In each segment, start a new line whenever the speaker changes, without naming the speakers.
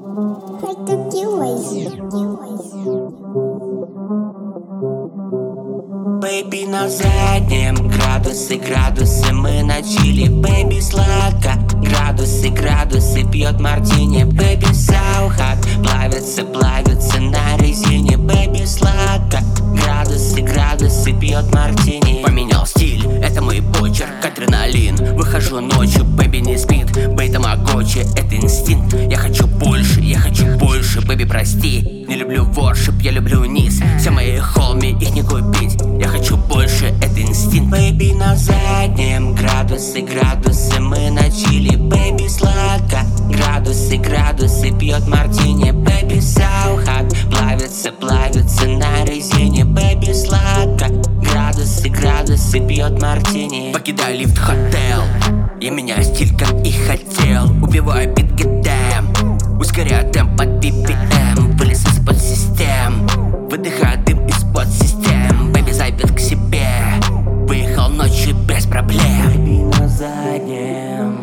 Бэйби на заднем, градусы, мы на чили. Бэйби сладко, градусы, пьет мартини. Бэйби so hot, плавится на резине. Бэйби сладко, градусы, пьет мартини.
Поменял стиль, это мой почерк, адреналин. Выхожу ночью, бэйби не спит. Бэй тамагочи, это инстинкт. Я хочу больше, бэйби прости. Не люблю воршип, я люблю низ. Все мои холми, их не купить. Я хочу больше, это инстинкт.
Бэйби на заднем, градусы, мы на чили. Бэйби сладко, градусы, пьет мартини. Бэйби so hot, плавится на резине. Бэйби сладко, градусы, пьет мартини.
Покидаю лифт, хотел. Я меняю стиль, как и хотел. Убиваю бит, гитэм. Ускоряю темп под BPM. Вылез из-под систем. Выдыхаю дым из-под систем. Бэйби зайдет к себе. Выехал ночью без проблем.
Бэйби на заднем,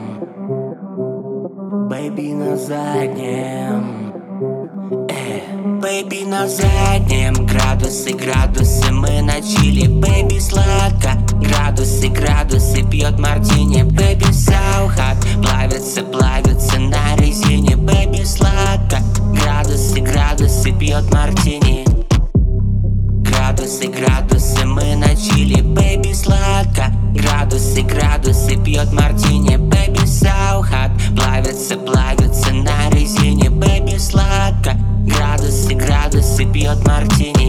бэйби на заднем. Бэйби на заднем, градусы, мы на чили. Бэйби сладко, градусы, пьет мартини. Бэйби so hot, плавится на резине. Бэйби сладко, градусы, пьет мартини. Градусы, мы на чили. Бэйби сладко, градусы, пьет мартини. Бэйби so hot, плавится на резине. Бэйби сладко, градусы, пьет мартини.